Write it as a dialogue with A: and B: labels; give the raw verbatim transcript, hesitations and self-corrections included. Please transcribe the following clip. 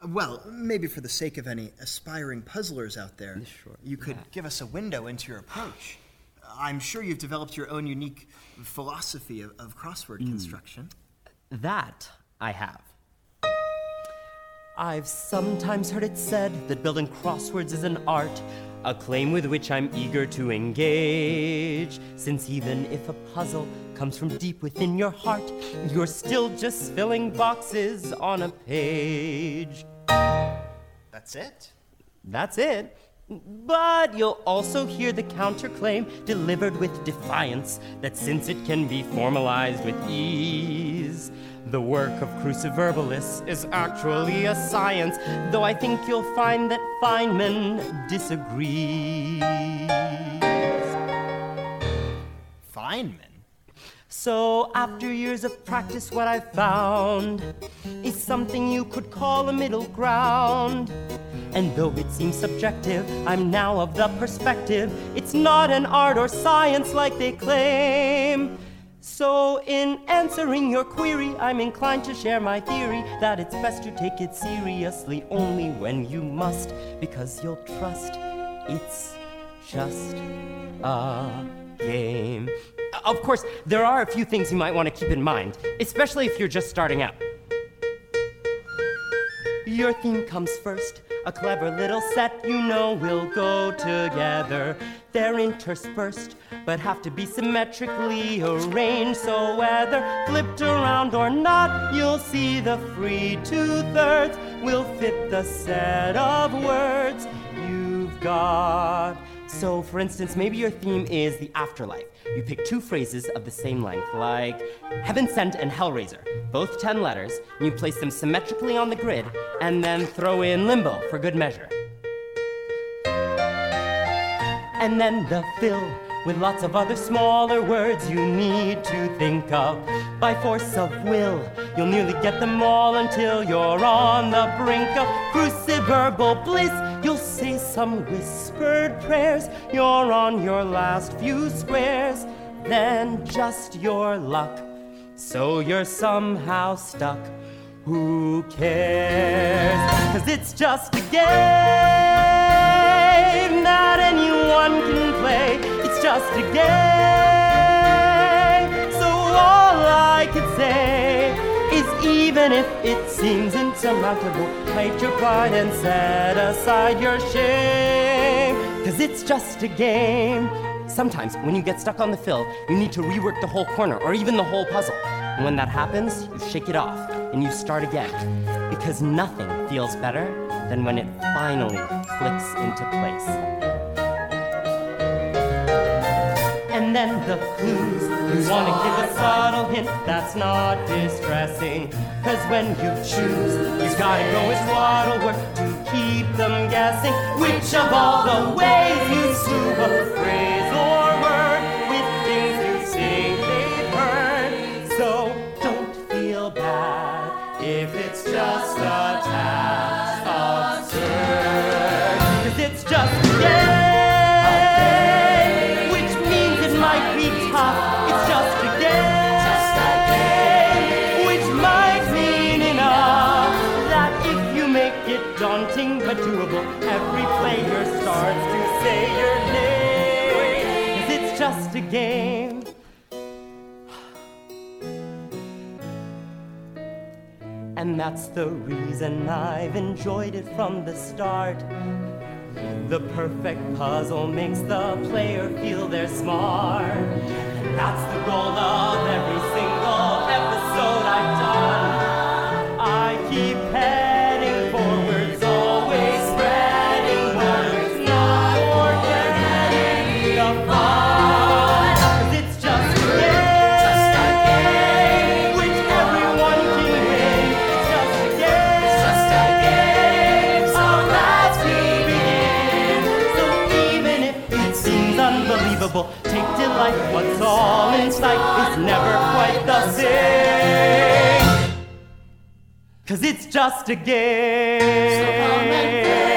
A: Well, maybe for the sake of any aspiring puzzlers out there,
B: sure.
A: you could
B: yeah.
A: give us a window into your approach. I'm sure you've developed your own unique philosophy of, of crossword mm. construction.
B: That I have. I've sometimes heard it said that building crosswords is an art, a claim with which I'm eager to engage, since even if a puzzle comes from deep within your heart, you're still just filling boxes on a page.
A: That's it?
B: That's it. But you'll also hear the counterclaim delivered with defiance that since it can be formalized with ease, the work of cruciverbalists is actually a science, though I think you'll find that Feynman disagrees.
A: Feynman?
B: So after years of practice, what I've found is something you could call a middle ground. And though it seems subjective, I'm now of the perspective it's not an art or science like they claim. So in answering your query, I'm inclined to share my theory that it's best to take it seriously only when you must, because you'll trust it's just a game. Of course, there are a few things you might want to keep in mind, especially if you're just starting out. Your theme comes first, a clever little set you know will go together. They're interspersed, but have to be symmetrically arranged, so whether flipped around or not, you'll see the free two-thirds will fit the set of words you've got. So, for instance, maybe your theme is the afterlife. You pick two phrases of the same length, like Heaven Sent and Hellraiser, both ten letters, and you place them symmetrically on the grid, and then throw in Limbo for good measure. And then the fill with lots of other smaller words you need to think of. By force of will, you'll nearly get them all until you're on the brink of cruciverbal bliss. You'll say some whispered prayers, you're on your last few squares, then just your luck, so you're somehow stuck. Who cares? 'Cause it's just a game that anyone can play. It's just a game, so all I can say is even if it seems insurmountable, fight your pride and set aside your shame. 'Cause it's just a game. Sometimes when you get stuck on the fill, you need to rework the whole corner or even the whole puzzle. And when that happens, you shake it off and you start again. Because nothing feels better than when it finally clicks into place. And then the clues, you want to give a subtle hint that's not distressing. 'Cause when you choose, you've got to go with what'll work to keep them guessing. Which of all the ways you slew a phrase or word with things you think they've heard. So don't feel bad if it's just a tad absurd. 'Cause it's just a game, which means it might be tough. It's just a game, which might mean enough that if you make it daunting but doable, every player starts to say your name. 'Cause it's just a game. And that's the reason I've enjoyed it from the start. The perfect puzzle makes the player feel they're smart. And that's the goal of every single episode I've done. I keep heading forwards, always spreading words, not forgetting the fun. 'Cause it's just a game, which everyone can win. It's just a game, it's just a game, so let's begin. So even if it seems unbelievable, take delight, what's all in sight is never quite the same. 'Cause it's just a game. So come and play.